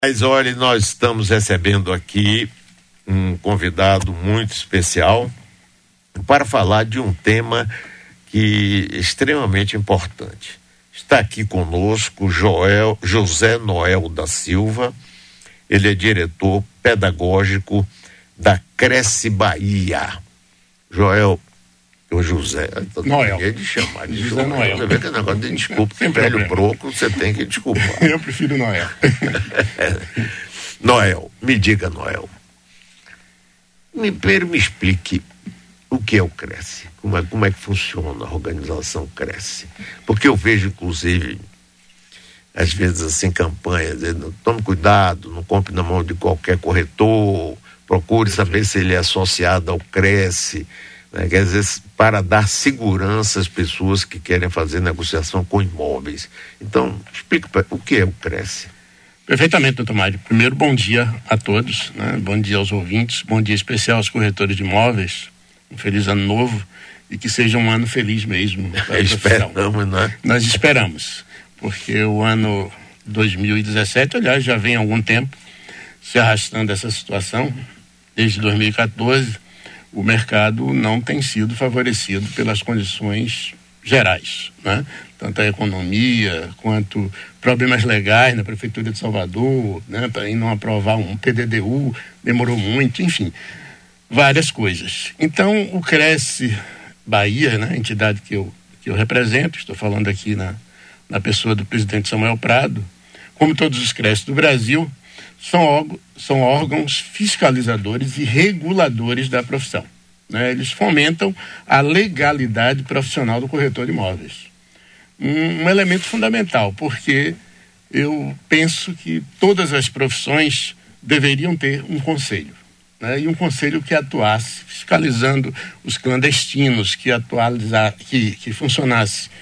Mas olha, nós estamos recebendo aqui um convidado muito especial para falar de um tema que é extremamente importante. Está aqui conosco José Noel da Silva, ele é diretor pedagógico da Cresce Bahia. José Noel. De chamar de José Noel. Você vê que é negócio de desculpa, sem velho broco, você tem que desculpar. Eu prefiro Noel. Noel, me diga, Noel. Me explique o que é o Cresce. Como é que funciona a organização Cresce? Porque eu vejo, inclusive, às vezes assim, campanhas, tome cuidado, não compre na mão de qualquer corretor, procure saber se ele é associado ao Cresce, né? Que às vezes para dar segurança às pessoas que querem fazer negociação com imóveis. Então, explique o que é o Cresce. Perfeitamente, doutor Mário. Primeiro, bom dia a todos, né? Bom dia aos ouvintes, bom dia especial aos corretores de imóveis, um feliz ano novo e que seja um ano feliz mesmo. Esperamos, né? Nós esperamos, porque o ano 2017, aliás, já vem há algum tempo se arrastando essa situação. Desde 2014, o mercado não tem sido favorecido pelas condições gerais, né? Tanto a economia quanto problemas legais na Prefeitura de Salvador, né? Para não aprovar um PDDU, demorou muito, enfim, várias coisas. Então, o Cresce Bahia, né? A entidade que eu represento, estou falando aqui na pessoa do presidente Samuel Prado, como todos os Cresce do Brasil, são órgãos fiscalizadores e reguladores da profissão, né? Eles fomentam a legalidade profissional do corretor de imóveis. Um elemento fundamental, porque eu penso que todas as profissões deveriam ter um conselho, né? E um conselho que atuasse fiscalizando os clandestinos, que funcionasse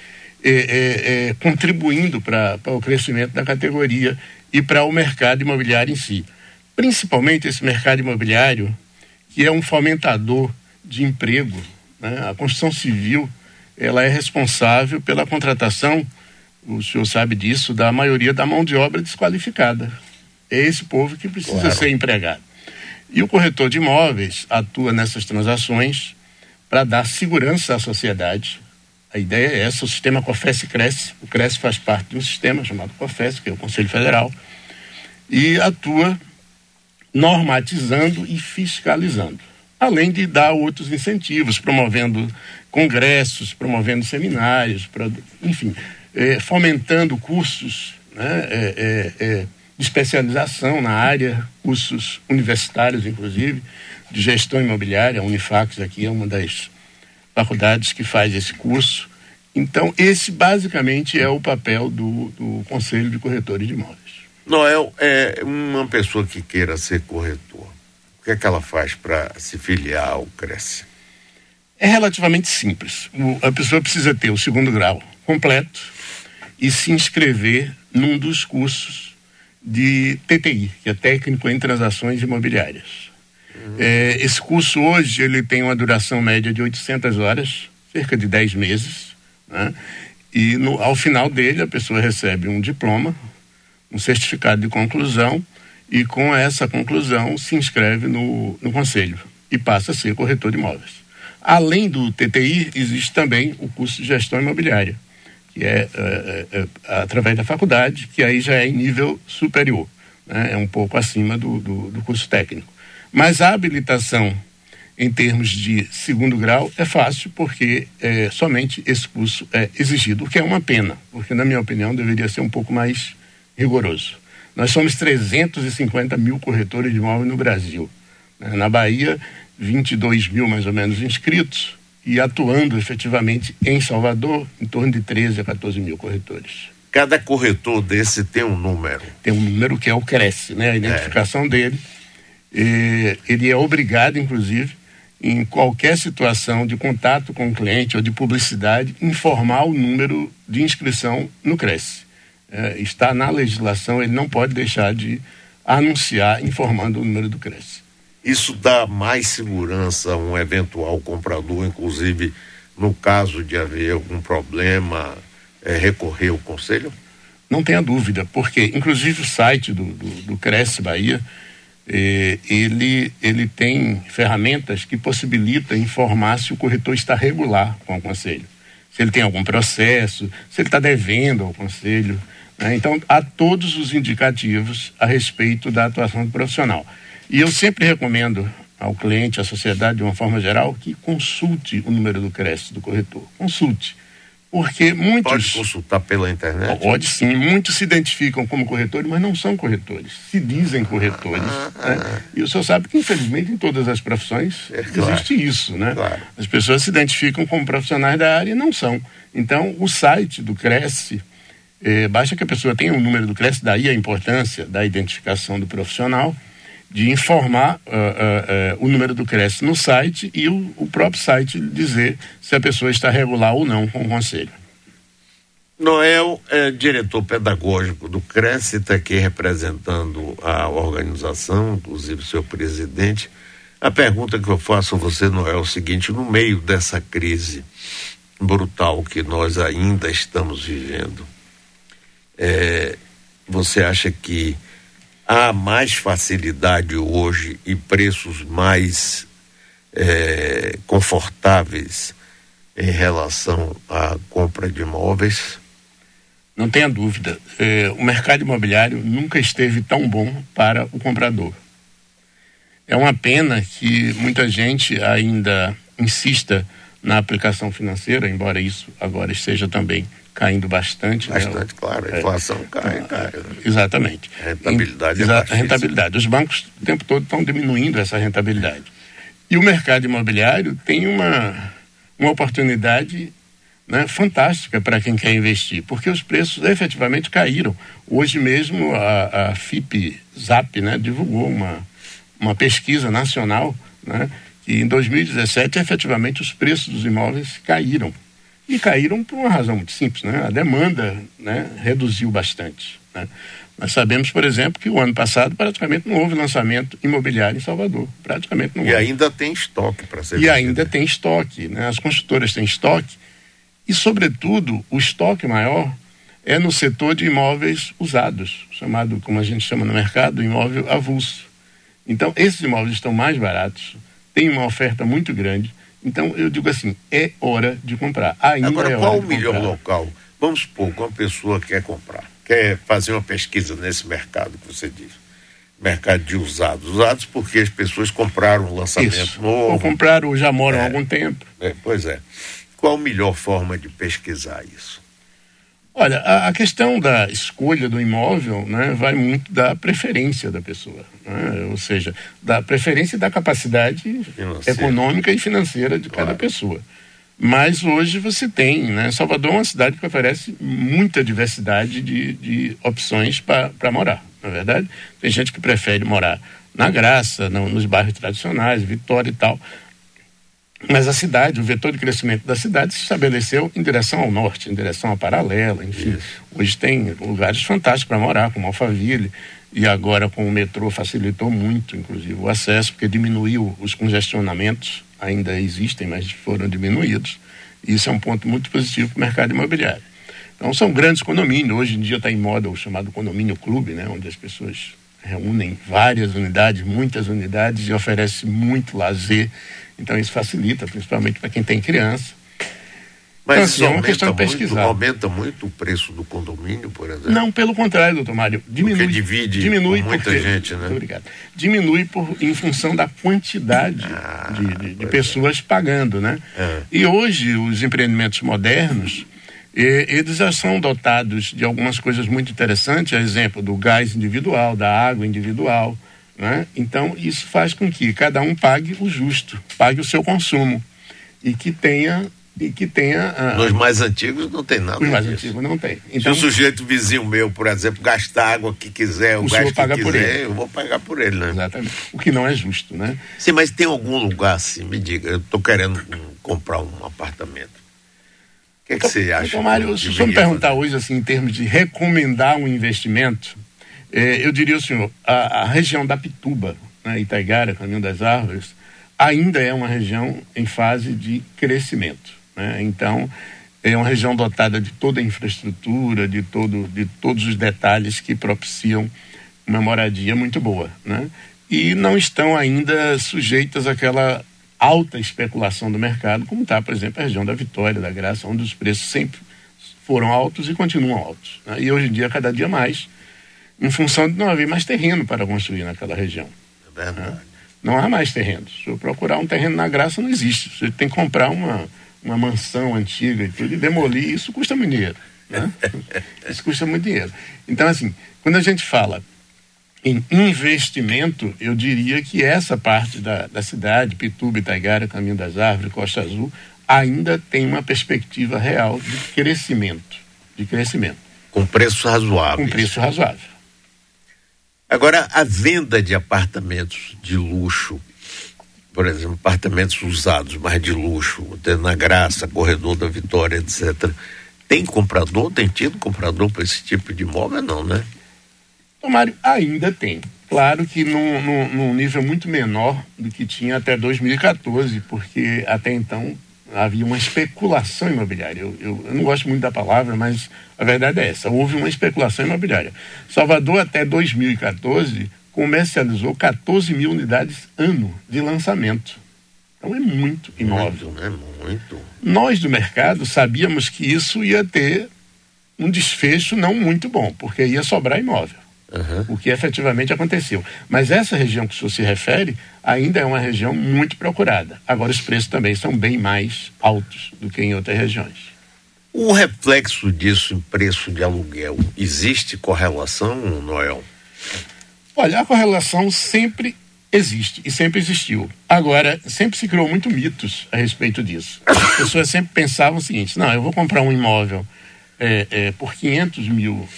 contribuindo para o crescimento da categoria e para o mercado imobiliário em si. Principalmente esse mercado imobiliário, que é um fomentador de emprego, né? A construção civil, ela é responsável pela contratação, o senhor sabe disso, da maioria da mão de obra desqualificada. É esse povo que precisa ser empregado. E o corretor de imóveis atua nessas transações para dar segurança à sociedade. A ideia é essa, o sistema COFES Cresce. O Cresce faz parte de um sistema chamado COFES, que é o Conselho Federal, e atua normatizando e fiscalizando, além de dar outros incentivos, promovendo congressos, promovendo seminários, enfim, fomentando cursos, né, de especialização na área, cursos universitários, inclusive, de gestão imobiliária. A Unifax aqui é uma das faculdades que faz esse curso. Então, esse basicamente é o papel do Conselho de Corretores de Imóveis. Noel, uma pessoa que queira ser corretor, o que é que ela faz para se filiar ao Cresce? É relativamente simples. A pessoa precisa ter o 2º grau completo e se inscrever num dos cursos de TTI, que é Técnico em Transações Imobiliárias. Esse curso hoje ele tem uma duração média de 800 horas, cerca de 10 meses, né? E ao final dele a pessoa recebe um diploma, um certificado de conclusão, e com essa conclusão se inscreve no conselho e passa a ser corretor de imóveis. Além do TTI, existe também o curso de gestão imobiliária, que é através da faculdade, que aí já é em nível superior, né? É um pouco acima do curso técnico. Mas a habilitação em termos de 2º grau é fácil, porque somente esse curso é exigido, o que é uma pena, porque na minha opinião deveria ser um pouco mais rigoroso. Nós somos 350 mil corretores de imóveis no Brasil, né? Na Bahia, 22 mil mais ou menos inscritos, e atuando efetivamente em Salvador, em torno de 13 a 14 mil corretores. Cada corretor desse tem um número? Tem um número que é o Cresce, né? A identificação dele. Ele é obrigado, inclusive, em qualquer situação de contato com o cliente ou de publicidade, informar o número de inscrição no Cresce. Está na legislação, ele não pode deixar de anunciar informando o número do Cresce. Isso dá mais segurança a um eventual comprador, inclusive no caso de haver algum problema, recorrer ao conselho? Não tenha dúvida, porque inclusive o site do Cresce Bahia, ele tem ferramentas que possibilitam informar se o corretor está regular com o conselho, se ele tem algum processo, se ele está devendo ao conselho, né? Então, há todos os indicativos a respeito da atuação do profissional. E eu sempre recomendo ao cliente, à sociedade, de uma forma geral, que consulte o número do Cresce do corretor. Consulte. Porque muitos... Pode consultar pela internet? Pode sim. Muitos se identificam como corretores, mas não são corretores. Se dizem corretores. Né? E o senhor sabe que, infelizmente, em todas as profissões existe isso, né? Claro. As pessoas se identificam como profissionais da área e não são. Então, o site do Cresce, basta que a pessoa tenha o número do Cresce, daí a importância da identificação do profissional, de informar o número do Cresce no site e o próprio site dizer se a pessoa está regular ou não com o conselho. Noel é diretor pedagógico do Cresce, está aqui representando a organização, inclusive seu presidente. A pergunta que eu faço a você, Noel, é o seguinte: no meio dessa crise brutal que nós ainda estamos vivendo, você acha que há mais facilidade hoje e preços mais confortáveis em relação à compra de imóveis? Não tenha dúvida. O mercado imobiliário nunca esteve tão bom para o comprador. É uma pena que muita gente ainda insista na aplicação financeira, embora isso agora esteja também caindo bastante. Bastante, né? Claro, a inflação cai. Exatamente. A rentabilidade a rentabilidade. Os bancos o tempo todo estão diminuindo essa rentabilidade. E o mercado imobiliário tem uma oportunidade, né, fantástica para quem quer investir, porque os preços efetivamente caíram. Hoje mesmo a FIP-ZAP, né, divulgou uma pesquisa nacional, né, que em 2017 efetivamente os preços dos imóveis caíram. E caíram por uma razão muito simples, né? A demanda, né, reduziu bastante, né? Nós sabemos, por exemplo, que o ano passado praticamente não houve lançamento imobiliário em Salvador. Praticamente não houve. E ainda tem estoque para ser vendido. E ainda tem estoque, né? As construtoras têm estoque. E, sobretudo, o estoque maior é no setor de imóveis usados, chamado, como a gente chama no mercado, imóvel avulso. Então, esses imóveis estão mais baratos, tem uma oferta muito grande. Então, eu digo assim, é hora de comprar. Agora, qual o melhor local? Vamos supor que uma pessoa quer comprar, quer fazer uma pesquisa nesse mercado que você diz. Mercado de usados porque as pessoas compraram um lançamento novo. Ou compraram ou já moram há algum tempo. Pois é. Qual a melhor forma de pesquisar isso? Olha, a questão da escolha do imóvel, né, vai muito da preferência da pessoa, né? Ou seja, da preferência e da capacidade econômica e financeira de cada pessoa. Mas hoje você tem, né? Salvador é uma cidade que oferece muita diversidade de opções para morar, na verdade. Tem gente que prefere morar na Graça, nos bairros tradicionais, Vitória e tal. Mas a cidade, o vetor de crescimento da cidade se estabeleceu em direção ao norte, em direção à Paralela, enfim. Isso. Hoje tem lugares fantásticos para morar, como Alphaville, e agora com o metrô facilitou muito, inclusive, o acesso, porque diminuiu os congestionamentos, ainda existem, mas foram diminuídos. E isso é um ponto muito positivo para o mercado imobiliário. Então são grandes condomínios, hoje em dia está em moda o chamado condomínio clube, né, onde as pessoas reúnem várias unidades, muitas unidades, e oferece muito lazer. Então isso facilita, principalmente para quem tem criança. Mas então, assim, é uma questão de pesquisar. Aumenta muito o preço do condomínio, por exemplo? Não, pelo contrário, doutor Mário. Diminui muita gente, né? Muito obrigado. Diminui em função da quantidade de pessoas pagando, né? E hoje os empreendimentos modernos, eles já são dotados de algumas coisas muito interessantes, a exemplo do gás individual, da água individual, né? Então isso faz com que cada um pague o justo, pague o seu consumo e que tenha Nos mais antigos não tem nada. Os mais antigos não tem. Então, se o sujeito vizinho meu, por exemplo, gastar a água que quiser, o gás que quiser, eu vou pagar por ele, né? Exatamente. O que não é justo, né? Sim, mas tem algum lugar assim, me diga, eu estou querendo comprar um apartamento. O que é que você acha? Então, Mário, se o senhor me perguntar hoje, assim, em termos de recomendar um investimento, eu diria ao senhor, a região da Pituba, né, Itaigara, Caminho das Árvores, ainda é uma região em fase de crescimento. Então, é uma região dotada de toda a infraestrutura, de todos os detalhes que propiciam uma moradia muito boa, né? E não estão ainda sujeitas àquela alta especulação do mercado, como está, por exemplo, a região da Vitória, da Graça, onde os preços sempre foram altos e continuam altos, né? E hoje em dia, cada dia mais, em função de não haver mais terreno para construir naquela região. É verdade. Né? Não há mais terrenos. Se eu procurar um terreno na Graça, não existe. Você tem que comprar uma mansão antiga e tudo, e demolir, isso custa muito dinheiro, né? Isso custa muito dinheiro. Então, assim, quando a gente fala em investimento, eu diria que essa parte da cidade, Pituba, Itaigara, Caminho das Árvores, Costa Azul, ainda tem uma perspectiva real de crescimento. Com preço razoável. Com preço razoável. Agora, a venda de apartamentos de luxo, por exemplo, apartamentos usados, mas de luxo, na Graça, Corredor da Vitória, etc. Tem comprador? Tem tido comprador para esse tipo de imóvel? Não, né? Mário, ainda tem. Claro que num nível muito menor do que tinha até 2014, porque até então havia uma especulação imobiliária. Eu não gosto muito da palavra, mas a verdade é essa. Houve uma especulação imobiliária. Salvador, até 2014, comercializou 14 mil unidades ano de lançamento. Então é muito imóvel. Muito, né? Muito. Nós do mercado sabíamos que isso ia ter um desfecho não muito bom, porque ia sobrar imóvel. O que efetivamente aconteceu. Mas essa região que o senhor se refere ainda é uma região muito procurada. Agora os preços também são bem mais altos do que em outras regiões. O reflexo disso em preço de aluguel, existe correlação, Noel? Olha, a correlação sempre existe e sempre existiu. Agora, sempre se criou muito mitos a respeito disso. As pessoas sempre pensavam o seguinte: não, eu vou comprar um imóvel por R$500 mil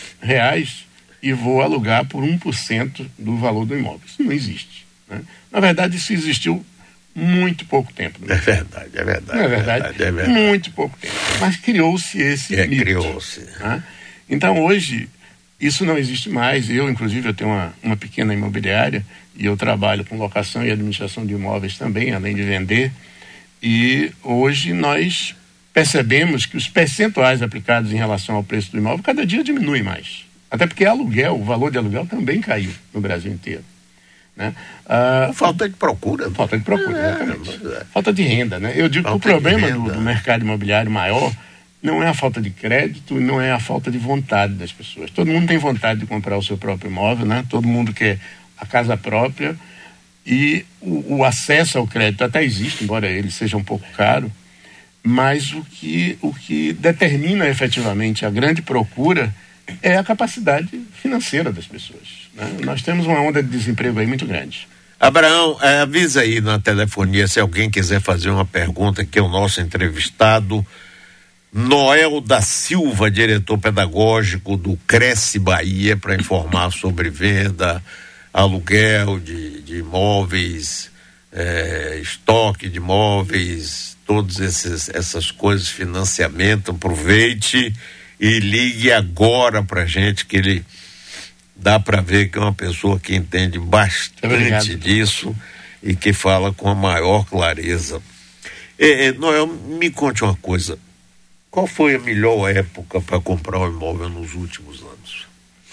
e vou alugar por 1% do valor do imóvel. Isso não existe, né? Na verdade, isso existiu muito pouco tempo. É verdade. Não é verdade? É verdade. Muito pouco tempo. Mas criou-se esse mito. Criou-se. Né? Então, hoje, isso não existe mais. Eu, inclusive, eu tenho uma pequena imobiliária e eu trabalho com locação e administração de imóveis também, além de vender. E hoje nós percebemos que os percentuais aplicados em relação ao preço do imóvel cada dia diminuem mais. Até porque o valor de aluguel também caiu no Brasil inteiro, né? Falta de procura. Falta de procura, exatamente. Falta de renda, né? Eu digo que o problema do mercado imobiliário maior não é a falta de crédito e não é a falta de vontade das pessoas. Todo mundo tem vontade de comprar o seu próprio imóvel, né? Todo mundo quer a casa própria e o acesso ao crédito até existe, embora ele seja um pouco caro, mas o que determina efetivamente a grande procura é a capacidade financeira das pessoas, né? Nós temos uma onda de desemprego aí muito grande. Abraão, avisa aí na telefonia se alguém quiser fazer uma pergunta, que é o nosso entrevistado, Noel da Silva, diretor pedagógico do Cresce Bahia, para informar sobre venda, aluguel de imóveis, estoque de imóveis, todas essas coisas, financiamento. Aproveite e ligue agora pra gente, que ele dá para ver que é uma pessoa que entende bastante disso e que fala com a maior clareza. Noel, me conte uma coisa. Qual foi a melhor época para comprar um imóvel nos últimos anos?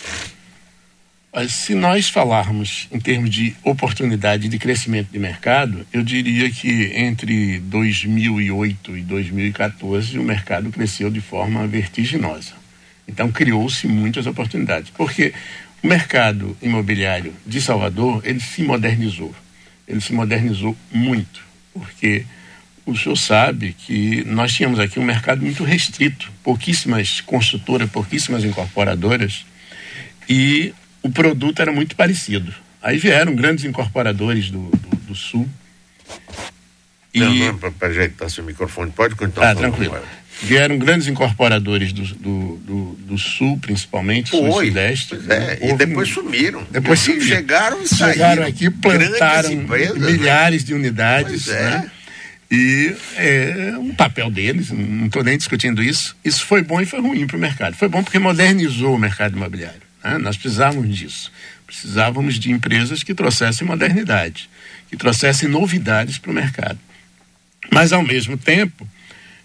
Se nós falarmos em termos de oportunidade de crescimento de mercado, eu diria que entre 2008 e 2014 o mercado cresceu de forma vertiginosa. Então criou-se muitas oportunidades, porque o mercado imobiliário de Salvador, ele se modernizou muito, porque o senhor sabe que nós tínhamos aqui um mercado muito restrito, pouquíssimas construtoras, pouquíssimas incorporadoras, e o produto era muito parecido. Aí vieram grandes incorporadores do Sul. Não, para ajeitar seu microfone, pode continuar. Tranquilo. Vieram grandes incorporadores do Sul, principalmente, Sul e Sudeste. E depois sumiram. Depois chegaram e saíram. Chegaram aqui, plantaram milhares de unidades. Né? E um papel deles, não estou nem discutindo isso. Isso foi bom e foi ruim para o mercado. Foi bom porque modernizou o mercado imobiliário. Nós precisávamos disso. Precisávamos de empresas que trouxessem modernidade, que trouxessem novidades para o mercado. Mas, ao mesmo tempo,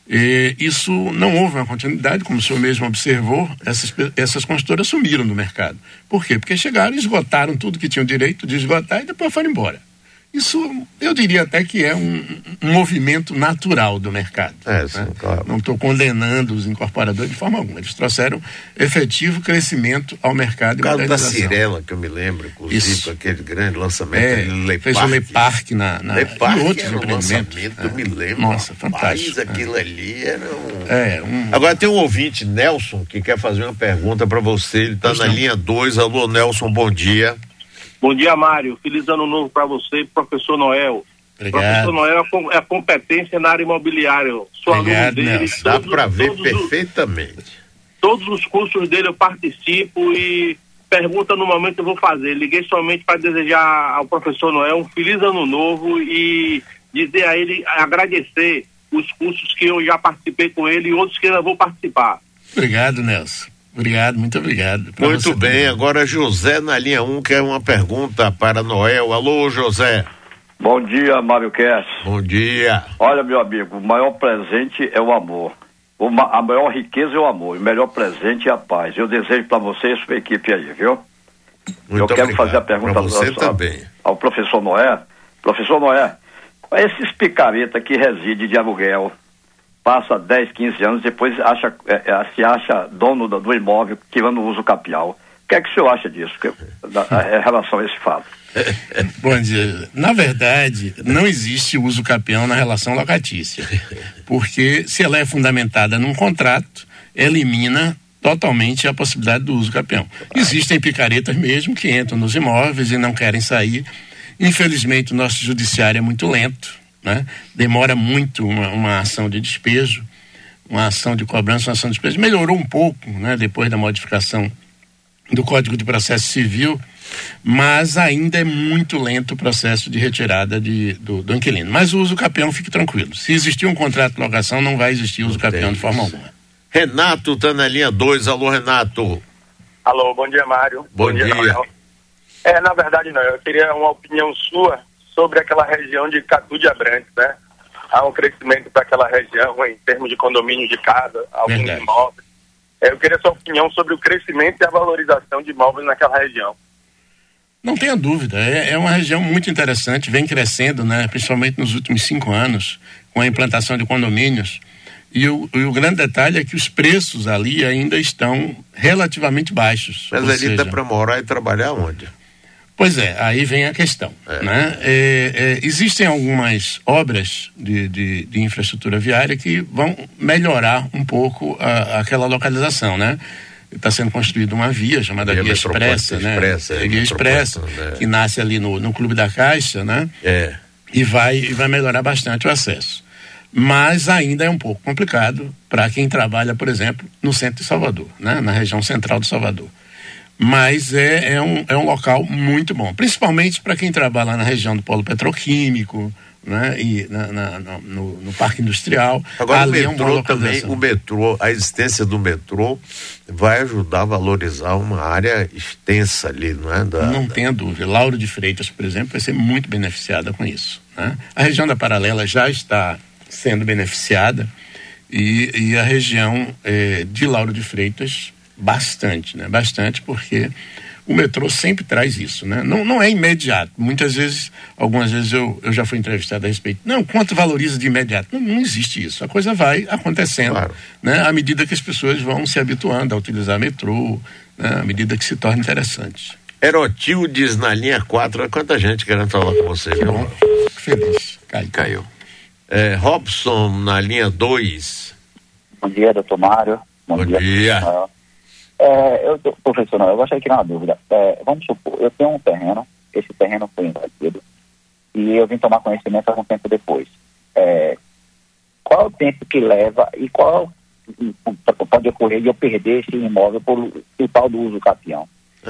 Isso não houve uma continuidade, como o senhor mesmo observou, essas construtoras sumiram do mercado. Por quê? Porque chegaram e esgotaram tudo que tinham direito de esgotar e depois foram embora. Isso, eu diria até que é um movimento natural do mercado. Sim, claro. Não estou condenando os incorporadores de forma alguma. Eles trouxeram efetivo crescimento ao mercado. O caso da Cirela, que eu me lembro, inclusive, com aquele grande lançamento. Fez o Le Parc e outros empreendimentos. Eu me lembro. Nossa, fantástico. Aquilo ali era Agora tem um ouvinte, Nelson, que quer fazer uma pergunta para você. Ele está na linha 2. Alô, Nelson, bom dia. Bom dia, Mário. Feliz ano novo para você e professor Noel. Obrigado. Professor Noel é a competência na área imobiliária. Sou aluno dele. Dá para ver perfeitamente. Todos os cursos dele eu participo e pergunta no momento eu vou fazer. Liguei somente para desejar ao professor Noel um feliz ano novo e dizer a ele, agradecer os cursos que eu já participei com ele e outros que ainda vou participar. Obrigado, Nelson. Obrigado, muito obrigado. Muito bem, também. Agora José na linha 1 quer uma pergunta para Noel. Alô, José. Bom dia, Mário Kess. Bom dia. Olha, meu amigo, o maior presente é o amor. A maior riqueza é o amor, o melhor presente é a paz. Eu desejo para você e sua equipe aí, viu? Muito Eu quero fazer a pergunta ao professor Noé. Professor Noé, esses picareta que reside de aluguel, passa 10, 15 anos, depois se acha dono do imóvel, tirando o uso capial. O que é que o senhor acha disso, em relação a esse fato? Bom dia. Na verdade, não existe uso capião na relação locatícia, porque se ela é fundamentada num contrato, elimina totalmente a possibilidade do uso capião. Existem picaretas mesmo que entram nos imóveis e não querem sair. Infelizmente, o nosso judiciário é muito lento, né? Demora muito uma ação de despejo, uma ação de cobrança, uma ação de despejo. Melhorou um pouco, né? Depois da modificação do Código de Processo Civil, mas ainda é muito lento o processo de retirada do inquilino. Mas o uso capião, fique tranquilo. Se existir um contrato de locação, não vai existir uso capião de forma alguma. Renato tá na linha 2. Alô, Renato. Alô, bom dia, Mário. Bom dia. Na verdade, não. Eu queria uma opinião sua sobre aquela região de Catu de Abrantes, né? Há um crescimento para aquela região em termos de condomínio de casa, alguns imóveis. Eu queria sua opinião sobre o crescimento e a valorização de imóveis naquela região. Não tenha dúvida, é uma região muito interessante, vem crescendo, né? Principalmente nos últimos 5 anos, com a implantação de condomínios. E o grande detalhe é que os preços ali ainda estão relativamente baixos. Mas ali dá para morar e trabalhar onde? Pois é, aí vem a questão, né? Existem algumas obras de infraestrutura viária que vão melhorar um pouco aquela localização, né? Está sendo construída uma via chamada Via Expressa, né? Via Expressa, que nasce ali no Clube da Caixa, né? E vai melhorar bastante o acesso. Mas ainda é um pouco complicado para quem trabalha, por exemplo, no centro de Salvador, né? Na região central de Salvador. Mas é um local muito bom, principalmente para quem trabalha na região do polo petroquímico, né? E no parque industrial. Agora ali o metrô, a existência do metrô vai ajudar a valorizar uma área extensa ali, não é? Não tenha dúvida. Lauro de Freitas, por exemplo, vai ser muito beneficiada com isso, né? A região da Paralela já está sendo beneficiada e a região de Lauro de Freitas bastante, né? Bastante, porque o metrô sempre traz isso, né? Não é imediato. Algumas vezes eu já fui entrevistado a respeito. Não, quanto valoriza de imediato? Não existe isso. A coisa vai acontecendo, claro, né? À medida que as pessoas vão se habituando a utilizar metrô, né? À medida que se torna interessante. Erotildes na linha 4. Quanta gente querendo falar com você, que bom. Fico feliz. Caiu. Robson na linha 2. Bom dia, doutor Mário. Bom dia. Professor, eu gostaria de tirar uma dúvida. Vamos supor, eu tenho um terreno, esse terreno foi invadido e eu vim tomar conhecimento algum tempo depois. Qual é o tempo que leva e qual pode ocorrer de eu perder esse imóvel por tal do uso capião?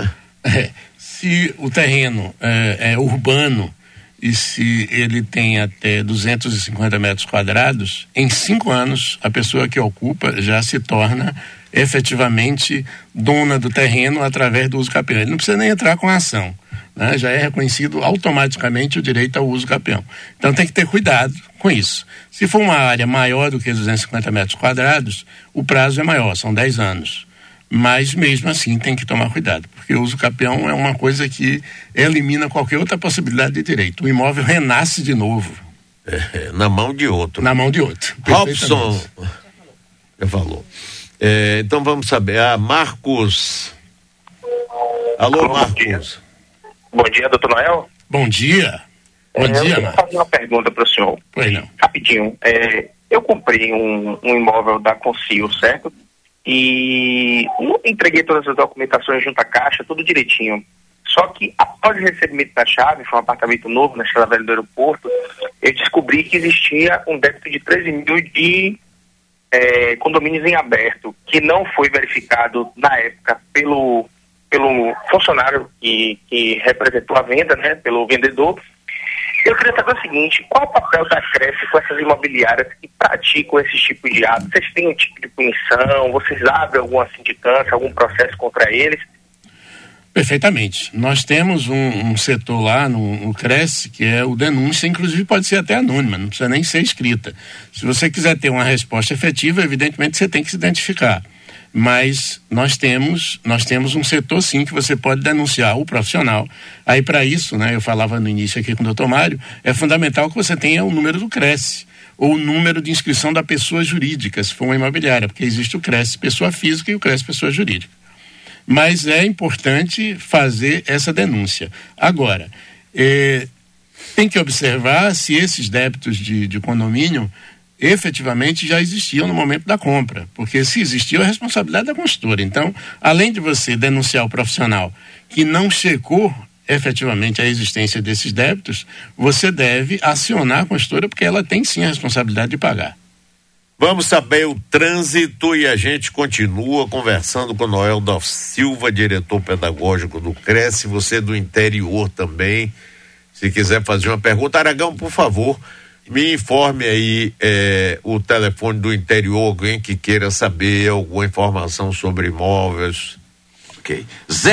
Se o terreno é urbano e se ele tem até 250 metros quadrados, em 5 anos a pessoa que ocupa já se torna efetivamente dona do terreno através do uso capião. Ele não precisa nem entrar com a ação, né, já é reconhecido automaticamente o direito ao uso capião. Então tem que ter cuidado com isso. Se for uma área maior do que 250 metros quadrados, o prazo é maior, são 10 anos. Mas mesmo assim tem que tomar cuidado, porque o uso capião é uma coisa que elimina qualquer outra possibilidade de direito. O imóvel renasce de novo. Na mão de outro. Na mão de outro. Robson, já falou. Então vamos saber. Marcos. Alô, Marcos. Bom dia, doutor Noel. Bom dia. Bom dia, eu quero fazer uma pergunta para o senhor. Pois não. Rapidinho. Eu comprei um imóvel da Consil, certo? E entreguei todas as documentações junto à Caixa, tudo direitinho. Só que após o recebimento da chave, foi um apartamento novo na Estrada Velha do Aeroporto, eu descobri que existia um débito de 13 mil de condomínios em aberto, que não foi verificado na época pelo funcionário que representou a venda, né, pelo vendedor. Eu queria saber o seguinte: qual o papel da Cresce com essas imobiliárias que praticam esses tipos de atos? Vocês têm um tipo de punição? Vocês abrem alguma sindicância, algum processo contra eles? Perfeitamente. Nós temos um setor lá no Cresce que é o denúncia, inclusive pode ser até anônima, não precisa nem ser escrita. Se você quiser ter uma resposta efetiva, evidentemente você tem que se identificar. Mas nós temos um setor sim que você pode denunciar o profissional. Aí para isso, né, eu falava no início aqui com o doutor Mário, é fundamental que você tenha o número do Cresce, ou o número de inscrição da pessoa jurídica, se for uma imobiliária, porque existe o Cresce pessoa física e o Cresce pessoa jurídica. Mas é importante fazer essa denúncia. Agora, tem que observar se esses débitos de condomínio efetivamente já existiam no momento da compra, porque se existiu é a responsabilidade da consultora. Então, além de você denunciar o profissional que não checou efetivamente a existência desses débitos, você deve acionar a consultora, porque ela tem sim a responsabilidade de pagar. Vamos saber o trânsito e a gente continua conversando com Noel da Silva, diretor pedagógico do Cresce. Você do interior também, se quiser fazer uma pergunta. Aragão, por favor, me informe aí o telefone do interior, alguém que queira saber alguma informação sobre imóveis. Ok.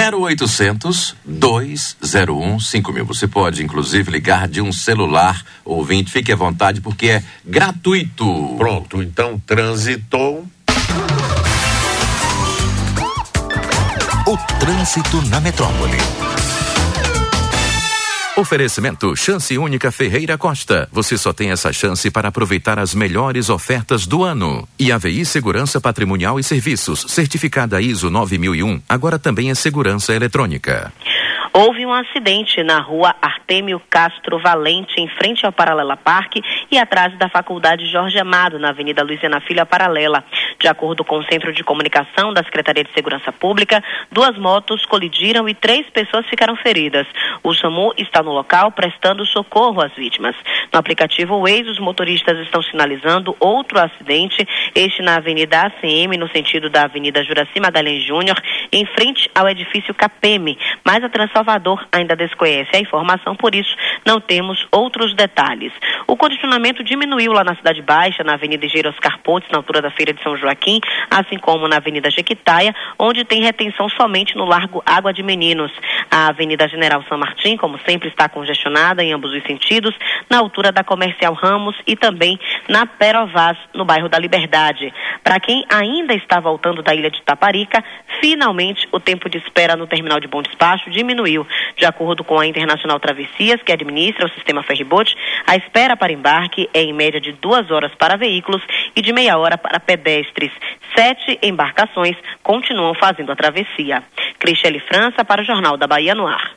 0800-201-5000. Você pode, inclusive, ligar de um celular, ouvinte, fique à vontade, porque é gratuito. Pronto, então trânsito. O trânsito na metrópole. Oferecimento Chance Única Ferreira Costa. Você só tem essa chance para aproveitar as melhores ofertas do ano. E AVI Segurança Patrimonial e Serviços, certificada ISO 9001, agora também é segurança eletrônica. Houve um acidente na rua Artêmio Castro Valente, em frente ao Paralela Parque e atrás da Faculdade Jorge Amado, na Avenida Luiziana Filho, a Paralela. De acordo com o Centro de Comunicação da Secretaria de Segurança Pública, 2 motos colidiram e 3 pessoas ficaram feridas. O SAMU está no local prestando socorro às vítimas. No aplicativo Waze, os motoristas estão sinalizando outro acidente, este na Avenida ACM, no sentido da Avenida Juraci Magalhães Júnior, em frente ao edifício Capeme, mas a Transalvador ainda desconhece a informação, por isso não temos outros detalhes. O congestionamento diminuiu lá na Cidade Baixa, na Avenida Engenheiro Oscar Pontes, na altura da Feira de São Joaquim, assim como na Avenida Jequitaia, onde tem retenção somente no Largo Água de Meninos. A Avenida General São Martim, como sempre, está congestionada em ambos os sentidos, na altura da Comercial Ramos e também na Perovaz, no bairro da Liberdade. Para quem ainda está voltando da ilha de Taparica, finalmente o tempo de espera no terminal de Bom Despacho diminuiu. De acordo com a Internacional Travessias, que administra o sistema ferryboat, a espera para embarque é em média de 2 horas para veículos e de meia hora para pedestres. 7 embarcações continuam fazendo a travessia. Cristiane França para o Jornal da Bahia no ar.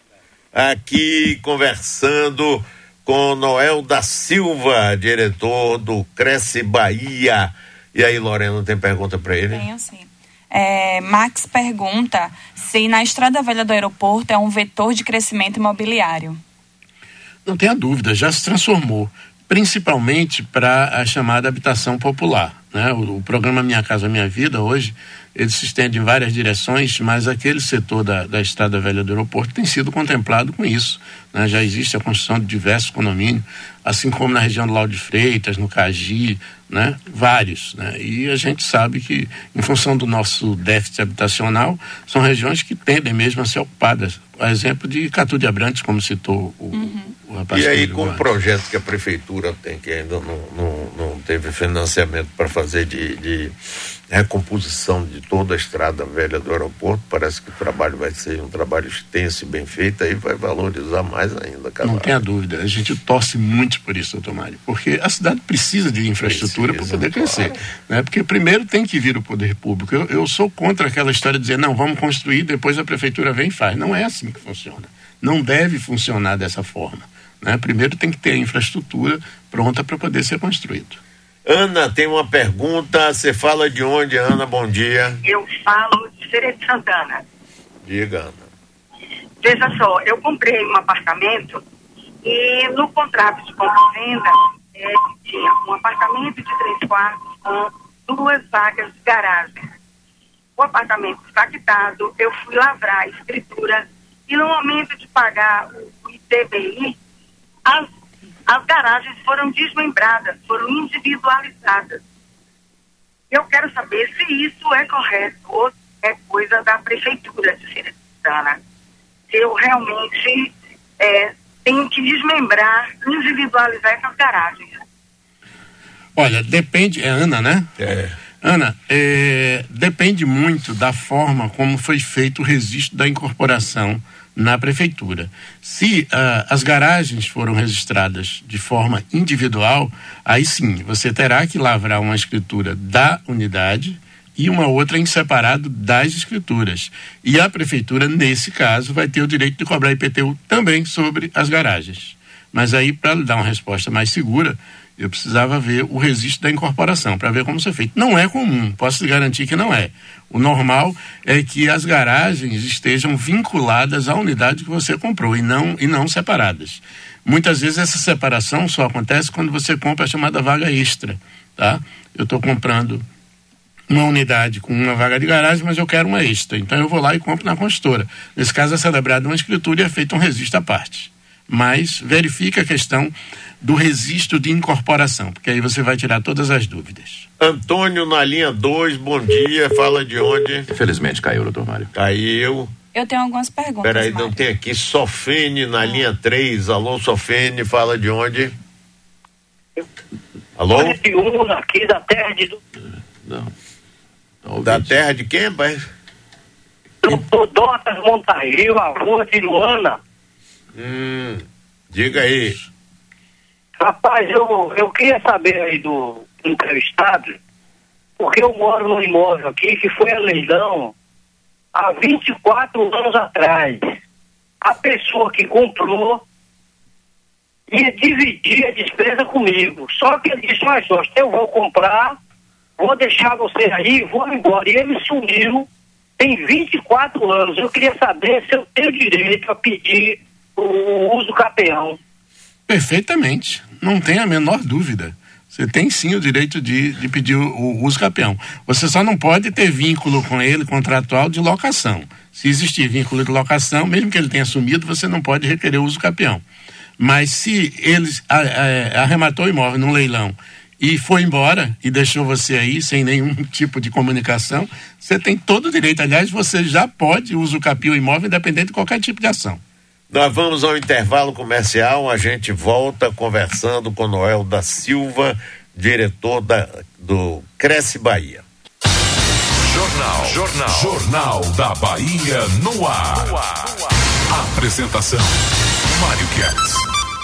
Aqui conversando com Noel da Silva, diretor do Cresce Bahia. E aí, Lorena, tem pergunta para ele? Tenho sim. Max pergunta se na Estrada Velha do Aeroporto é um vetor de crescimento imobiliário. Não tenha dúvida, já se transformou, principalmente para a chamada habitação popular, né? O programa Minha Casa Minha Vida hoje, ele se estende em várias direções, mas aquele setor da Estrada Velha do Aeroporto tem sido contemplado com isso, né? Já existe a construção de diversos condomínios, assim como na região do Lauro de Freitas, no Cagi, né? Vários, né? E a gente sabe que, em função do nosso déficit habitacional, são regiões que tendem mesmo a ser ocupadas a exemplo de Catu de Abrantes, como citou o rapaz. E aí, com o projeto que a prefeitura tem, que ainda não teve financiamento para fazer de recomposição de toda a estrada velha do aeroporto, parece que o trabalho vai ser um trabalho extenso e bem feito, aí vai valorizar mais ainda. Não tenha dúvida, a gente torce muito por isso, doutor Mário, porque a cidade precisa de infraestrutura para poder crescer, né? Porque primeiro tem que vir o poder público. Eu sou contra aquela história de dizer, não, vamos construir, depois a prefeitura vem e faz. Não é assim que funciona. Não deve funcionar dessa forma, né? Primeiro tem que ter a infraestrutura pronta para poder ser construído. Ana, tem uma pergunta. Você fala de onde, Ana? Bom dia. Eu falo de Feira de Santana. Diga, Ana. Veja só, eu comprei um apartamento e no contrato de compra-venda tinha um apartamento de 3 quartos com 2 vagas de garagem. O apartamento está quitado, eu fui lavrar a escritura e no momento de pagar o ITBI, as garagens foram desmembradas, foram individualizadas. Eu quero saber se isso é correto ou é coisa da prefeitura de Feira de Santana. Se eu realmente tenho que desmembrar, individualizar essas garagens. Olha, depende, é Ana, né? Ana, depende muito da forma como foi feito o registro da incorporação na prefeitura. Se as garagens foram registradas de forma individual, aí sim, você terá que lavrar uma escritura da unidade e uma outra em separado das escrituras. E a prefeitura, nesse caso, vai ter o direito de cobrar IPTU também sobre as garagens. Mas aí, para lhe dar uma resposta mais segura, eu precisava ver o registro da incorporação, para ver como isso é feito. Não é comum, posso lhe garantir que não é. O normal é que as garagens estejam vinculadas à unidade que você comprou e não separadas. Muitas vezes essa separação só acontece quando você compra a chamada vaga extra, tá? Eu estou comprando uma unidade com uma vaga de garagem, mas eu quero uma extra. Então eu vou lá e compro na construtora. Nesse caso é celebrada uma escritura e é feito um registro à parte. Mas verifica a questão do registro de incorporação, porque aí você vai tirar todas as dúvidas. Antônio na linha 2, bom dia, fala de onde? Infelizmente caiu, doutor Mário. Caiu. Eu tenho algumas perguntas. Peraí, não tem aqui. Sofene na linha 3. Alô, Sofene, fala de onde? Alô? Aqui da terra de... Não. Da terra de quem, pai? Dotas Montarril, a rua de Luana. Diga aí. Rapaz, eu queria saber aí do entrevistado, porque eu moro num imóvel aqui que foi a leilão há 24 anos atrás. A pessoa que comprou ia dividir a despesa comigo. Só que ele disse, mas só, eu vou comprar, vou deixar você aí, vou embora. E ele sumiu, tem 24 anos. Eu queria saber se eu tenho direito a pedir o uso capião. Perfeitamente, não tem a menor dúvida. Você tem sim o direito de pedir o uso capião. Você só não pode ter vínculo com ele contratual de locação. Se existir vínculo de locação, mesmo que ele tenha sumido, você não pode requerer o uso capião. Mas se ele arrematou o imóvel num leilão e foi embora e deixou você aí sem nenhum tipo de comunicação, você tem todo o direito. Aliás, você já pode uso capião imóvel independente de qualquer tipo de ação. Nós vamos ao intervalo comercial, a gente volta conversando com Noel da Silva, diretor do Cresce Bahia. Jornal da Bahia no ar. Apresentação, Mário Kertz.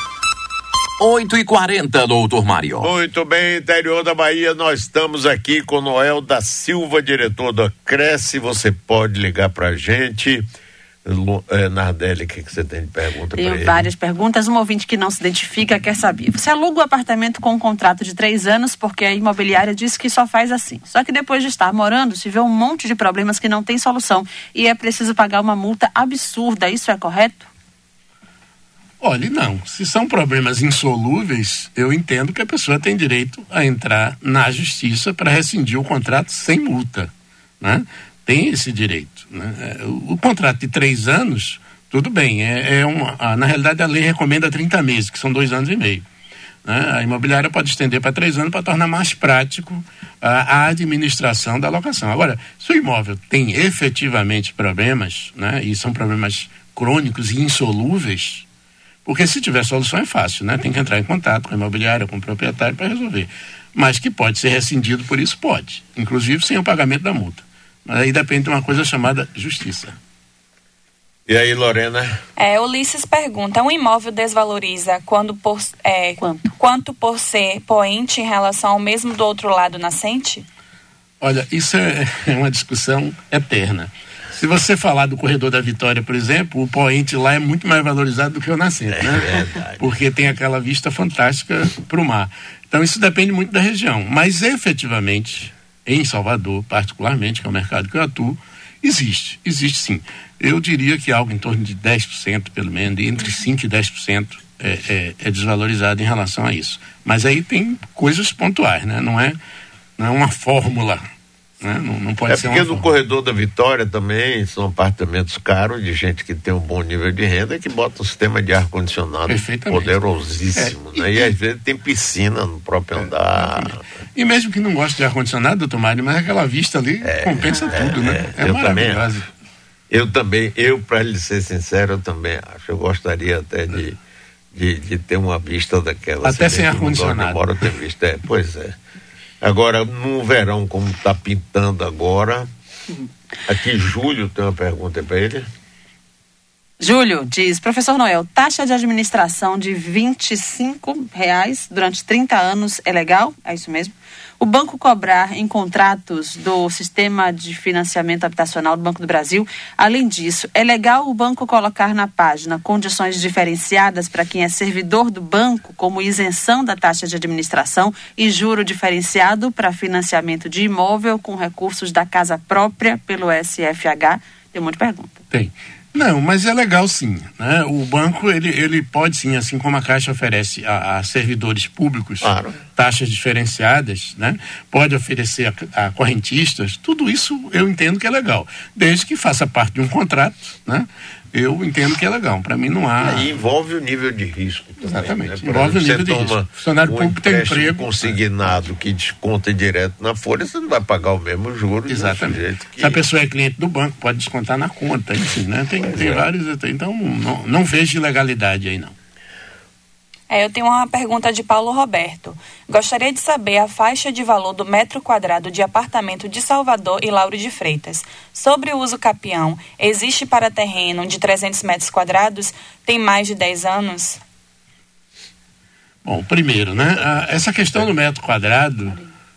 8h40, doutor Mário. Muito bem, interior da Bahia, nós estamos aqui com Noel da Silva, diretor da Cresce. Você pode ligar pra gente. Nardelli, o que você tem de pergunta para ele? Tenho várias perguntas. Um ouvinte que não se identifica quer saber. Você aluga o apartamento com um contrato de 3 anos porque a imobiliária disse que só faz assim. Só que depois de estar morando, se vê um monte de problemas que não tem solução e é preciso pagar uma multa absurda. Isso é correto? Olha, não. Se são problemas insolúveis, eu entendo que a pessoa tem direito a entrar na justiça para rescindir o contrato sem multa, né? Tem esse direito, né? O contrato de 3 anos, tudo bem, na realidade a lei recomenda 30 meses, que são 2 anos e meio, né? A imobiliária pode estender para 3 anos para tornar mais prático a administração da locação. Agora, se o imóvel tem efetivamente problemas, né? E são problemas crônicos e insolúveis, porque se tiver solução é fácil, né? Tem que entrar em contato com a imobiliária, com o proprietário para resolver. Mas que pode ser rescindido por isso, pode. Inclusive sem o pagamento da multa. Mas aí depende de uma coisa chamada justiça. E aí, Lorena? Ulisses pergunta, um imóvel desvaloriza quanto por ser poente em relação ao mesmo do outro lado nascente? Olha, isso é uma discussão eterna. Se você falar do Corredor da Vitória, por exemplo, o poente lá é muito mais valorizado do que o nascente, né? Verdade. Porque tem aquela vista fantástica para o mar. Então isso depende muito da região. Mas efetivamente, em Salvador, particularmente, que é o mercado que eu atuo, existe sim. Eu diria que algo em torno de 10%, pelo menos, entre 5% e 10% é desvalorizado em relação a isso. Mas aí tem coisas pontuais, né? Não é uma fórmula, né? Não pode ser uma porque no Corredor da Vitória também são apartamentos caros de gente que tem um bom nível de renda e que bota um sistema de ar-condicionado poderosíssimo, né? E às vezes tem piscina no próprio andar. E mesmo que não goste de ar-condicionado, doutor Mário, mas aquela vista ali compensa tudo, né? É maravilhoso. Eu, para lhe ser sincero, eu também acho. Eu gostaria até de ter uma vista daquela. Até sem ar-condicionado. Embora eu tenha visto. Pois é. Agora, no verão, como está pintando agora, aqui Júlio tem uma pergunta para ele. Júlio diz, professor Noel, taxa de administração de R$25 durante 30 anos é legal? É isso mesmo? O banco cobrar em contratos do Sistema de Financiamento Habitacional do Banco do Brasil. Além disso, é legal o banco colocar na página condições diferenciadas para quem é servidor do banco, como isenção da taxa de administração e juro diferenciado para financiamento de imóvel com recursos da casa própria pelo SFH? Tem um monte de pergunta. Tem. Não, mas é legal sim, né? O banco, ele pode sim, assim como a Caixa oferece a servidores públicos, taxas diferenciadas, né? Pode oferecer a correntistas, tudo isso eu entendo que é legal, desde que faça parte de um contrato, né? Eu entendo que é legal, para mim não há... E envolve o nível de risco também. Exatamente, né? envolve o nível de risco. O funcionário público tem emprego consignado que desconta direto na folha, você não vai pagar o mesmo juro. Exatamente. Se a pessoa é cliente do banco, pode descontar na conta, enfim, né? Tem vários, então não vejo ilegalidade aí não. Eu tenho uma pergunta de Paulo Roberto. Gostaria de saber a faixa de valor do metro quadrado de apartamento de Salvador e Lauro de Freitas. Sobre o uso capião, existe para terreno de 300 metros quadrados? Tem mais de 10 anos? Bom, primeiro, né? Essa questão do metro quadrado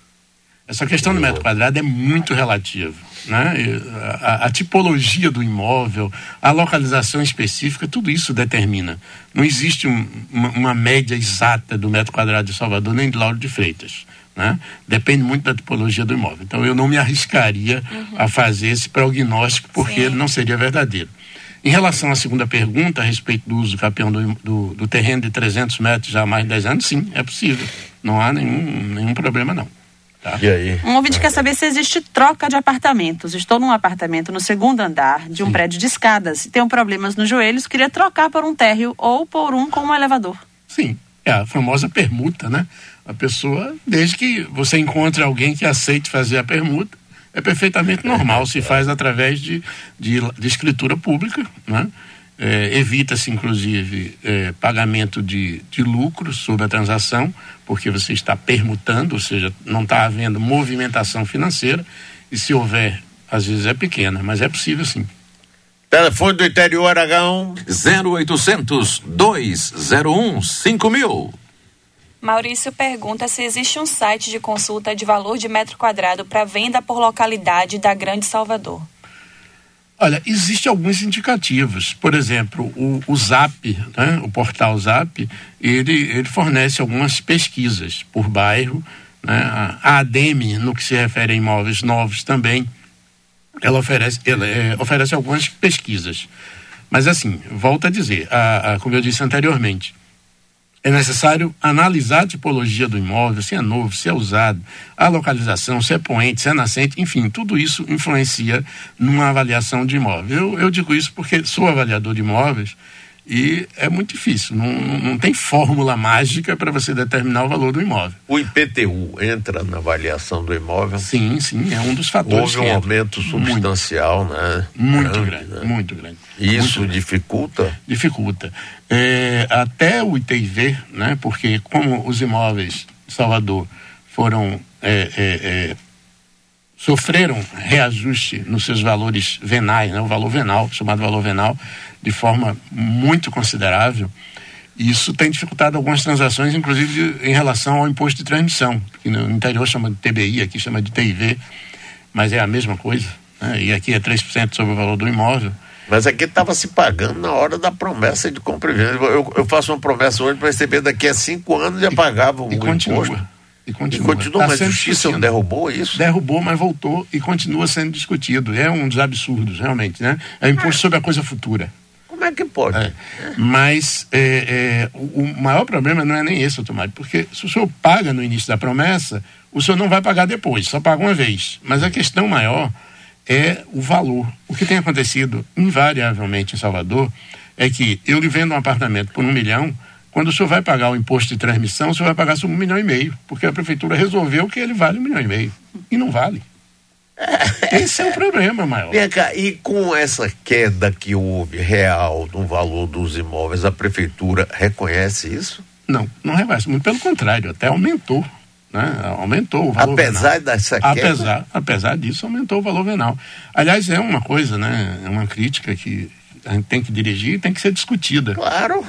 é muito relativa, né? A tipologia do imóvel, a localização específica, tudo isso determina. Não existe uma média exata do metro quadrado de Salvador nem de Lauro de Freitas, né? Depende muito da tipologia do imóvel. Então eu não me arriscaria a fazer esse prognóstico porque não seria verdadeiro. Em relação à segunda pergunta, a respeito do uso capião do terreno de 300 metros já há mais de 10 anos, sim, é possível. Não há nenhum problema não. Tá. E aí? Um ouvinte quer saber se existe troca de apartamentos. Estou num apartamento no segundo andar de um prédio de escadas. Tenho problemas nos joelhos, queria trocar por um térreo ou por um com um elevador. Sim, é a famosa permuta, né? A pessoa, desde que você encontre alguém que aceite fazer a permuta, é perfeitamente normal, se faz através de escritura pública, né? Evita-se, inclusive, pagamento de lucros sobre a transação, porque você está permutando, ou seja, não está havendo movimentação financeira, e se houver, às vezes é pequena, mas é possível sim. Telefone do interior, H1 0800 201 5000. Maurício pergunta se existe um site de consulta de valor de metro quadrado para venda por localidade da Grande Salvador. Olha, existem alguns indicativos. Por exemplo, o Zap, né, o portal Zap, ele fornece algumas pesquisas por bairro, né? A ADEME, no que se refere a imóveis novos também, ela oferece algumas pesquisas. Mas assim, volto a dizer, como eu disse anteriormente, é necessário analisar a tipologia do imóvel, se é novo, se é usado, a localização, se é poente, se é nascente, enfim, tudo isso influencia numa avaliação de imóvel. Eu digo isso porque sou avaliador de imóveis E é muito difícil, não tem fórmula mágica para você determinar o valor do imóvel. O IPTU entra na avaliação do imóvel? Sim, é um dos fatores. Houve um aumento substancial, né? Muito grande, né? Muito grande. Isso dificulta? Dificulta. Até o ITV, né? Porque como os imóveis de Salvador foram sofreram reajuste nos seus valores venais, né? O valor venal, chamado valor venal, de forma muito considerável. Isso tem dificultado algumas transações, inclusive em relação ao imposto de transmissão, que no interior chama de TBI, aqui chama de TIV, mas é a mesma coisa, né? E aqui é 3% sobre o valor do imóvel. Mas aqui estava se pagando na hora da promessa de compra e venda. Eu faço uma promessa hoje para receber daqui a 5 anos e já pagava o imposto. E continua, mas a justiça derrubou isso? Derrubou, mas voltou e continua sendo discutido. É um dos absurdos, realmente, né? É imposto sobre a coisa futura. Como é que pode? Mas o maior problema não é nem esse, Tomário, porque se o senhor paga no início da promessa, o senhor não vai pagar depois, só paga uma vez. Mas a questão maior é o valor. O que tem acontecido invariavelmente em Salvador é que eu lhe vendo um apartamento por 1 milhão, quando o senhor vai pagar o imposto de transmissão, o senhor vai pagar sobre 1,5 milhão, porque a prefeitura resolveu que ele vale 1,5 milhão. E não vale. Esse é o problema maior. E com essa queda que houve real no valor dos imóveis, a prefeitura reconhece isso? Não reconhece. Muito pelo contrário, até aumentou. Né? Aumentou o valor venal. Dessa queda? Apesar disso, aumentou o valor venal. Aliás, é uma coisa, né? É uma crítica que a gente tem que dirigir e tem que ser discutida. Claro.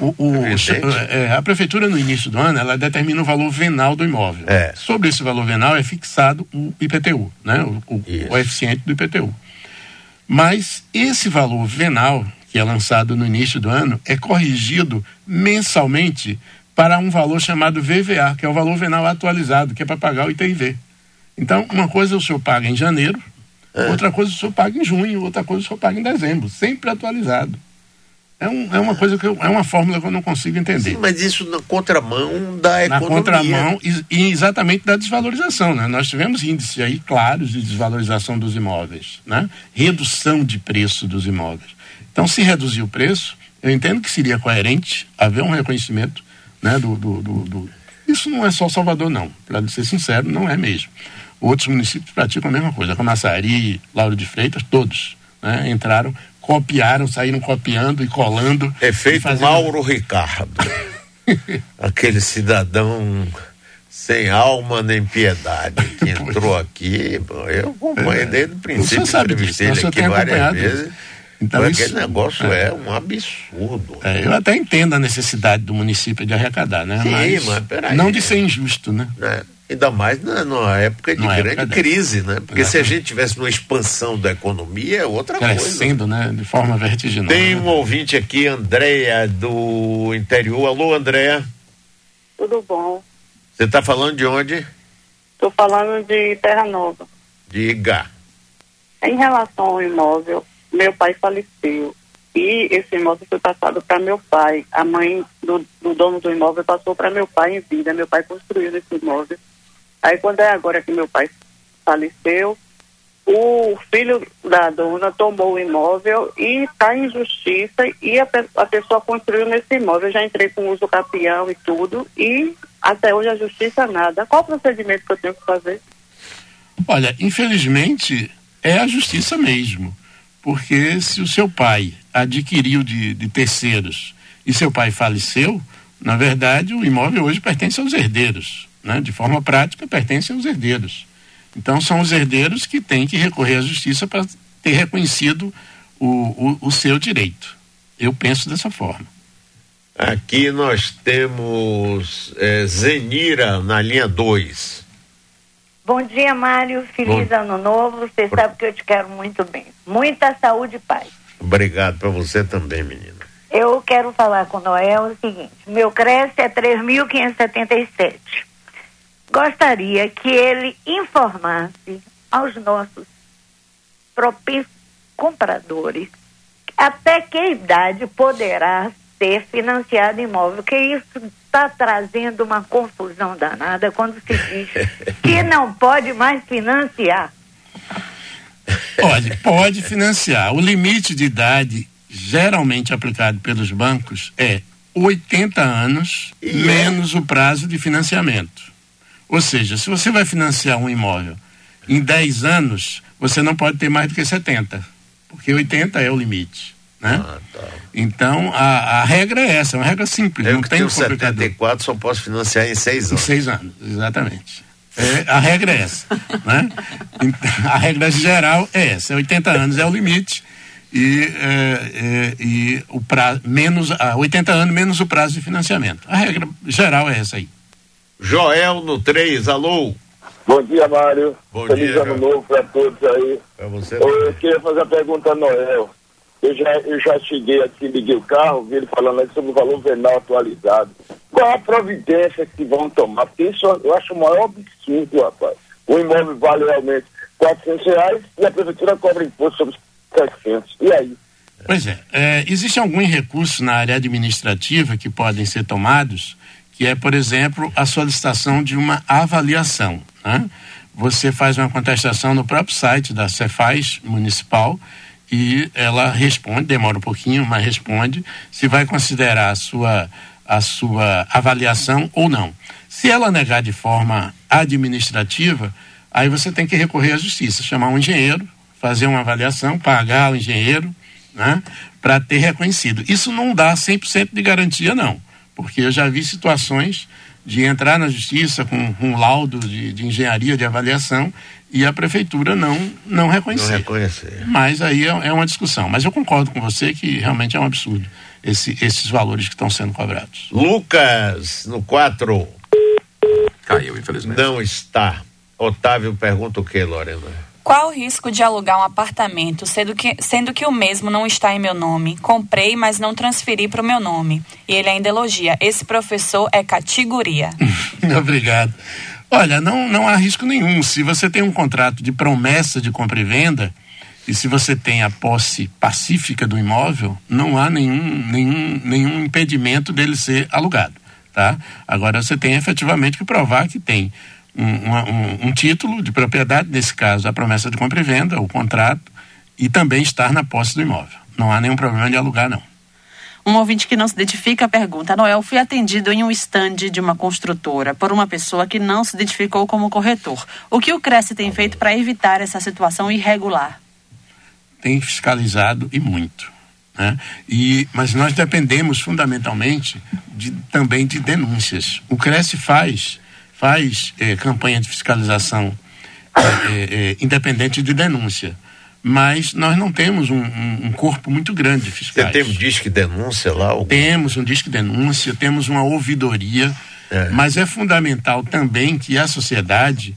A prefeitura, no início do ano, ela determina o valor venal do imóvel. Sobre esse valor venal é fixado o IPTU, né? O coeficiente do IPTU. Mas esse valor venal, que é lançado no início do ano, é corrigido mensalmente para um valor chamado VVA, que é o valor venal atualizado, que é para pagar o ITIV. Então, uma coisa o senhor paga em janeiro, outra coisa o senhor paga em junho, outra coisa o senhor paga em dezembro, sempre atualizado. É uma coisa é uma fórmula que eu não consigo entender. Sim, mas isso na contramão da economia. Na contramão e exatamente da desvalorização, né? Nós tivemos índices aí claros de desvalorização dos imóveis, né? Redução de preço dos imóveis. Então, se reduzir o preço, eu entendo que seria coerente haver um reconhecimento, né? Isso não é só Salvador, não. Para ser sincero, não é mesmo. Outros municípios praticam a mesma coisa. Camaçari, Lauro de Freitas, todos, né? Entraram, copiaram, saíram copiando e colando. Efeito Mauro Ricardo. Aquele cidadão sem alma nem piedade que entrou aqui. Eu acompanhei desde o princípio, entrevistei ele aqui várias vezes. Então, aquele negócio é um absurdo. Eu até entendo a necessidade do município de arrecadar, né? Sim, mas peraí. Não de ser injusto, né? Ainda mais numa época de grande crise, né? Porque se a gente tivesse uma expansão da economia, é outra coisa. Crescendo, né? De forma vertiginosa. Tem um ouvinte aqui, Andréia, do interior. Alô, Andréia. Tudo bom. Você está falando de onde? Estou falando de Terra Nova. Diga. Em relação ao imóvel, meu pai faleceu. E esse imóvel foi passado para meu pai. A mãe do dono do imóvel passou para meu pai em vida. Meu pai construiu esse imóvel. Aí, quando é agora que meu pai faleceu, o filho da dona tomou o imóvel e está em justiça, e a pessoa construiu nesse imóvel. Eu já entrei com uso capião e tudo, e até hoje a justiça nada. Qual o procedimento que eu tenho que fazer? Olha, infelizmente é a justiça mesmo, porque se o seu pai adquiriu de terceiros e seu pai faleceu, na verdade o imóvel hoje pertence aos herdeiros, né? De forma prática pertence aos herdeiros. Então são os herdeiros que têm que recorrer à justiça para ter reconhecido o seu direito. Eu penso dessa forma. Aqui nós temos Zenira na linha 2. Bom dia, Mário. Feliz ano novo. Você sabe que eu te quero muito bem. Muita saúde e paz. Obrigado para você também, menina. Eu quero falar com o Noel o seguinte: meu CRES é 3.577. Gostaria que ele informasse aos nossos propensos compradores até que idade poderá ser financiado imóvel, porque isso está trazendo uma confusão danada quando se diz que não pode mais financiar. Pode financiar. O limite de idade geralmente aplicado pelos bancos é 80 anos menos o prazo de financiamento. Ou seja, se você vai financiar um imóvel em 10 anos, você não pode ter mais do que 70, porque 80 é o limite, né? Então, a regra é essa, é uma regra simples. Eu não que tem tenho 74, só posso financiar em 6 anos. Em 6 anos, exatamente. A regra é essa, né? A regra geral é essa, 80 anos é o limite e o prazo, 80 anos menos o prazo de financiamento. A regra geral é essa aí. Joel no 3, alô? Bom dia, Mário. Bom Feliz dia, ano novo para todos aí. Para você. Eu queria fazer a pergunta a Noel. Eu já cheguei aqui, liguei o carro, vi ele falando aí sobre o valor venal atualizado. Qual é a providência que vão tomar? Porque isso eu acho o maior absurdo, rapaz. O imóvel vale realmente R$400 e a prefeitura cobra imposto sobre 700. E aí? Pois existem alguns recursos na área administrativa que podem ser tomados, que é, por exemplo, a solicitação de uma avaliação, né? Você faz uma contestação no próprio site da Cefaz Municipal e ela responde, demora um pouquinho, mas responde se vai considerar a sua avaliação ou não. Se ela negar de forma administrativa, aí você tem que recorrer à justiça, chamar um engenheiro, fazer uma avaliação, pagar o engenheiro, né, para ter reconhecido. Isso não dá 100% de garantia, não, porque eu já vi situações de entrar na justiça com um laudo de engenharia de avaliação e a prefeitura não reconhecer. Não reconhecer. Mas aí é uma discussão. Mas eu concordo com você que realmente é um absurdo esses valores que estão sendo cobrados. Lucas, no 4. Caiu, infelizmente. Não está. Otávio pergunta o que, Lorena? Qual o risco de alugar um apartamento, sendo que o mesmo não está em meu nome? Comprei, mas não transferi para o meu nome. E ele ainda elogia. Esse professor é categoria. Obrigado. Olha, não há risco nenhum. Se você tem um contrato de promessa de compra e venda, e se você tem a posse pacífica do imóvel, não há nenhum impedimento dele ser alugado, tá? Agora você tem efetivamente que provar que tem um título de propriedade, nesse caso a promessa de compra e venda, o contrato, e também estar na posse do imóvel. Não há nenhum problema de alugar, não. Um ouvinte que não se identifica pergunta: Noel, fui atendido em um estande de uma construtora por uma pessoa que não se identificou como corretor. O que o Cresce tem feito para evitar essa situação irregular? Tem fiscalizado e muito, né? Mas nós dependemos fundamentalmente também de denúncias. O Cresce faz campanha de fiscalização independente de denúncia, mas nós não temos um corpo muito grande de fiscais. Você tem um disque denúncia lá? Temos um disque denúncia, temos uma ouvidoria, mas é fundamental também que a sociedade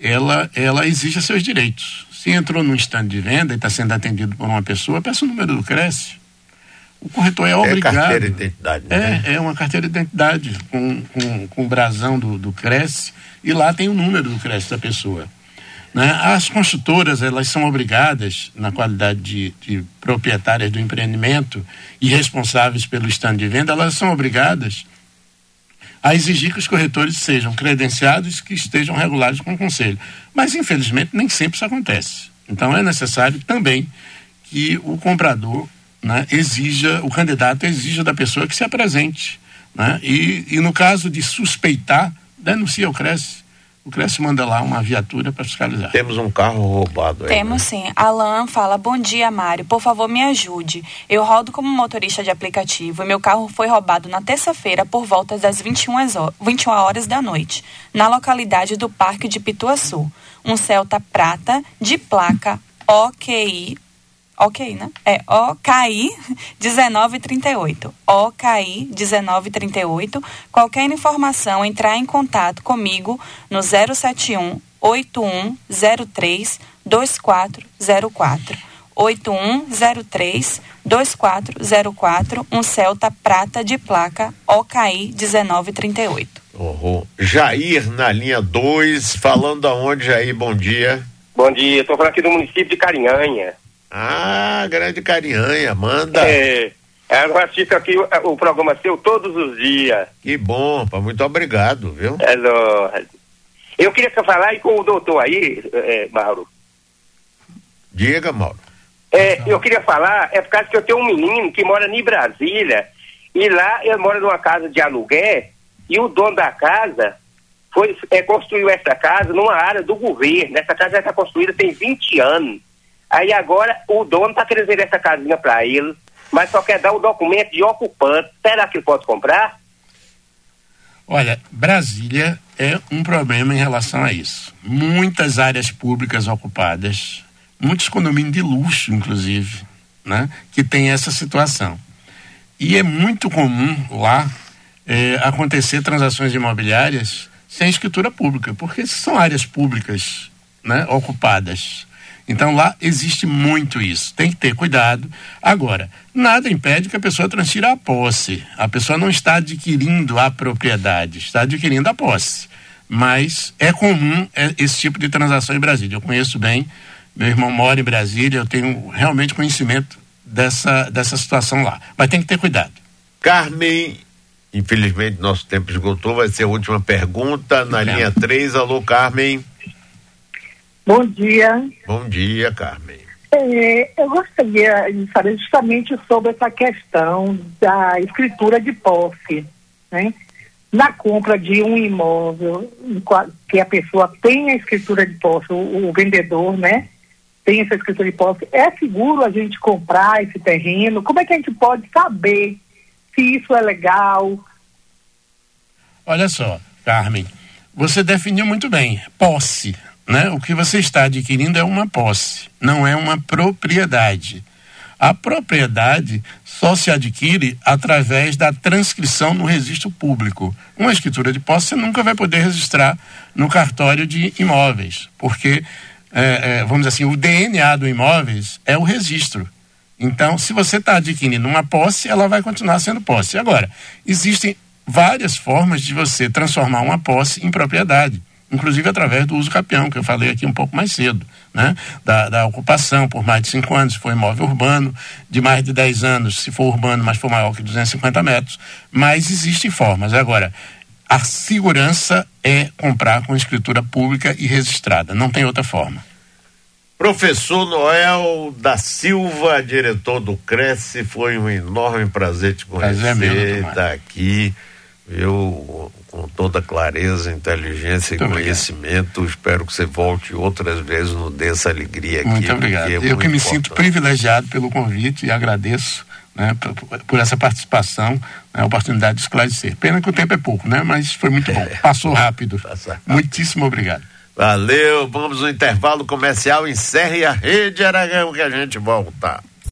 ela exija seus direitos. Se entrou num estande de venda e está sendo atendido por uma pessoa, peça o número do Cresce. O corretor é obrigado. É carteira de identidade, né? É uma carteira de identidade com o brasão do Cresce, e lá tem o número do Cresce da pessoa, né? As construtoras, elas são obrigadas, na qualidade de proprietárias do empreendimento e responsáveis pelo estande de venda, elas são obrigadas a exigir que os corretores sejam credenciados, que estejam regulados com o conselho. Mas, infelizmente, nem sempre isso acontece. Então, é necessário também que o comprador, né, o candidato exija da pessoa que se apresente, né? E no caso de suspeitar, denuncia o Cresce. O Cresce manda lá uma viatura para fiscalizar. Temos um carro roubado aí. Temos, né? sim. Alan fala: bom dia, Mário. Por favor, me ajude. Eu rodo como motorista de aplicativo e meu carro foi roubado na terça-feira por volta das 21 horas da noite, na localidade do Parque de Pituaçu. Um Celta prata de placa OKI 1938. OKI 1938. Qualquer informação, entrar em contato comigo no 071 8103 2404. 8103 2404. Um Celta prata de placa OKI 1938. Jair na linha 2, falando aonde, Jair? Bom dia. Bom dia, estou falando aqui do município de Carinhanha. Ah, grande Carinhanha, manda. Eu assisto aqui o programa seu todos os dias. Que bom, muito obrigado, viu? Eu queria falar aí com o doutor aí, Mauro. Diga, Mauro. Eu queria falar, por causa que eu tenho um menino que mora em Brasília, e lá ele mora numa casa de aluguel, e o dono da casa construiu essa casa numa área do governo. Essa casa já está construída tem 20 anos. Aí agora o dono está querendo vender essa casinha para ele, mas só quer dar o documento de ocupante. Será que ele pode comprar? Olha, Brasília é um problema em relação a isso. Muitas áreas públicas ocupadas, muitos condomínios de luxo, inclusive, né, que tem essa situação. E é muito comum lá acontecer transações imobiliárias sem escritura pública, porque são áreas públicas, né, ocupadas. Então lá existe muito isso, tem que ter cuidado. Agora, nada impede que a pessoa transfira a posse. A pessoa não está adquirindo a propriedade, está adquirindo a posse. Mas é comum esse tipo de transação em Brasília. Eu conheço bem, meu irmão mora em Brasília, eu tenho realmente conhecimento dessa situação lá. Mas tem que ter cuidado. Carmen, infelizmente nosso tempo esgotou, vai ser a última pergunta na linha 3. Alô, Carmen. Bom dia. Bom dia, Carmen. Eu gostaria de saber justamente sobre essa questão da escritura de posse, né? Na compra de um imóvel, que a pessoa tem a escritura de posse, o vendedor, né? Tem essa escritura de posse, é seguro a gente comprar esse terreno? Como é que a gente pode saber se isso é legal? Olha só, Carmen, você definiu muito bem, posse. Né? O que você está adquirindo é uma posse, não é uma propriedade. A propriedade só se adquire através da transcrição no registro público. Uma escritura de posse você nunca vai poder registrar no cartório de imóveis, porque, vamos dizer assim, o DNA do imóveis é o registro. Então, se você está adquirindo uma posse, ela vai continuar sendo posse. Agora, existem várias formas de você transformar uma posse em propriedade, inclusive através do uso capião, que eu falei aqui um pouco mais cedo, né? Da ocupação por mais de 5 anos, se for imóvel urbano, de mais de 10 anos, se for urbano, mas for maior que 250 metros, mas existem formas. Agora, a segurança é comprar com escritura pública e registrada, não tem outra forma. Professor Noel da Silva, diretor do Cresce, foi um enorme prazer te conhecer, estar aqui. Eu, com toda clareza, inteligência e conhecimento, espero que você volte outras vezes, nos dê essa alegria aqui. Muito obrigado. Eu que me sinto privilegiado pelo convite e agradeço, né, por essa participação, a oportunidade de esclarecer. Pena que o tempo é pouco, né? Mas foi muito bom. Passou rápido. Muitíssimo obrigado. Valeu, vamos no intervalo comercial, encerre a Rede Aragão que a gente volta.